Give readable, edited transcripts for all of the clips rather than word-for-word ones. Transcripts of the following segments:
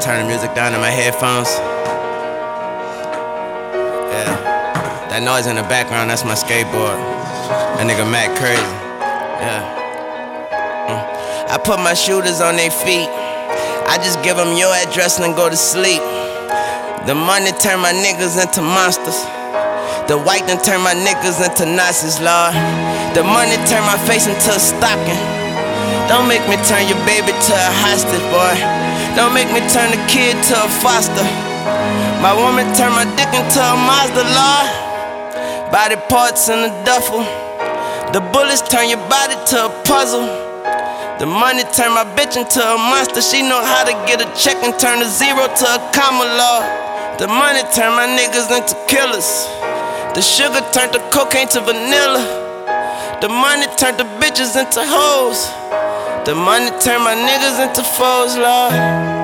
turn the music down in my headphones. Yeah, that noise in the background, that's my skateboard. That nigga Mac crazy. Yeah. I put my shooters on their feet. I just give them your address and go to sleep. The money turn my niggas into monsters. The white done turn my niggas into Nazis, Lord. The money turn my face into a stocking. Don't make me turn your baby to a hostage, boy. Don't make me turn the kid to a foster. My woman turn my dick into a Mazda, Lord. Body parts in a duffel. The bullets turn your body to a puzzle. The money turn my bitch into a monster. She know how to get a check and turn a zero to a comma, Lord. The money turn my niggas into killers. The sugar turned the cocaine to vanilla. The money turned the bitches into hoes. The money turned my niggas into foes, Lord.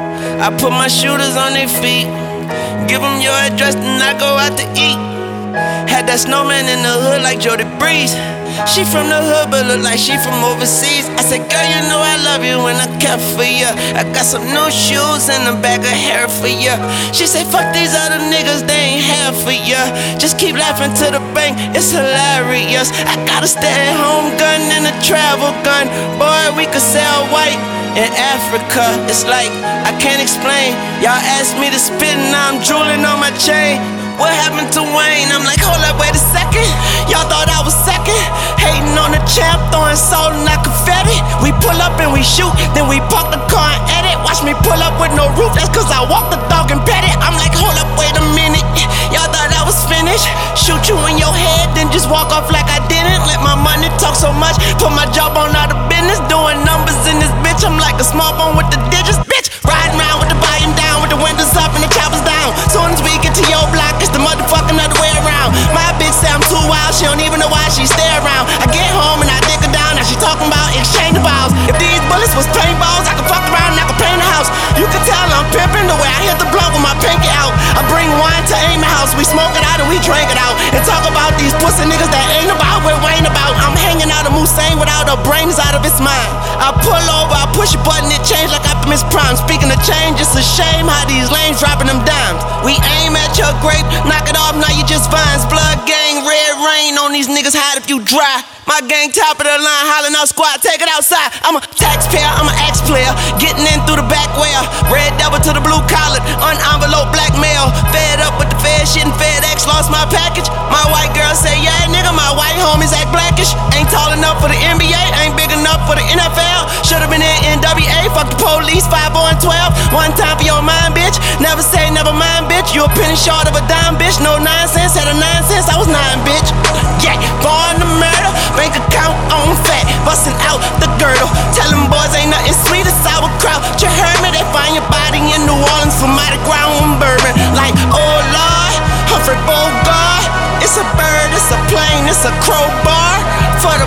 I put my shooters on their feet. Give them your address and I go out to eat. Had that snowman in the hood like Jody Breeze. She from the hood but look like she from overseas. I said, girl, you know I love you when I care for you. I got some new shoes and a bag of hair for you. She said, fuck these other niggas, they ain't hair for you. Just keep laughing to the bank, it's hilarious. I got a stay-at-home gun and a travel gun. Boy, we could sell white in Africa. It's like, I can't explain. Y'all asked me to spit and now I'm drooling on my chain. What happened to Wayne? I'm like, hold up, wait a second. Y'all thought I was second. Hating on the champ, throwing salt and not confetti. We pull up and we shoot, then we park the car and edit. Watch me pull up with no roof, that's cause I walk the dog and pet it. I'm like, hold up, wait a minute. Y'all thought I was finished. Shoot you in your head, then just walk off like I didn't. Let my money talk so much, put my job on out of business. Doing numbers in this bitch, I'm like a small bone with the digits. Bitch, riding around with the volume down, with the windows up and the choppers down. Soon as we get to your block, it's the motherfucking other way around. My bitch say I'm too wild, she don't even know why she stay around. I get home and I dick her down, now she talking about exchange the balls. If these bullets was paintballs, I could fuck around and I could paint a house. You can tell I'm pimping the way I hit the blunt with my pinky out. I bring wine to Amy house, we smoke it out and we drink it out. And talk about these pussy niggas that ain't about what Wayne about. I'm hanging out of Moussain without her brains out of its mind. I pull over, I push a button, it change like Optimus Prime. Speaking of change, it's a shame how these lames dropping them dimes. We aim at your grape, knock it off, now you just vines. Blood gang, red rain on these niggas, hide if you dry. My gang top of the line, hollering out squad, take it outside. I'm a taxpayer, I'm an ex-player, getting in through the back where red devil to the blue collar, unenvelope blackmail. Fed up with the Fed shit and FedEx, lost my package. My white girl say, yeah nigga, my white homies act blackish. Ain't tall enough for the NBA, ain't big enough for the NFL. Should've been in NWA, fuck the police, 5 and 12. One time for your mind, bitch, never say never mind, bitch. You a penny short of a dime, bitch, no nonsense. Had a 9 cents, I was 9, bitch. Yeah, born to murder, bank account on fat, busting out the girdle. Tell them boys ain't nothing sweet as sauerkraut. You heard me, they find your body in New Orleans for Mardi Gras and bourbon. Like, oh Lord, Humphrey Bogart. It's a bird, it's a plane, it's a crowbar. For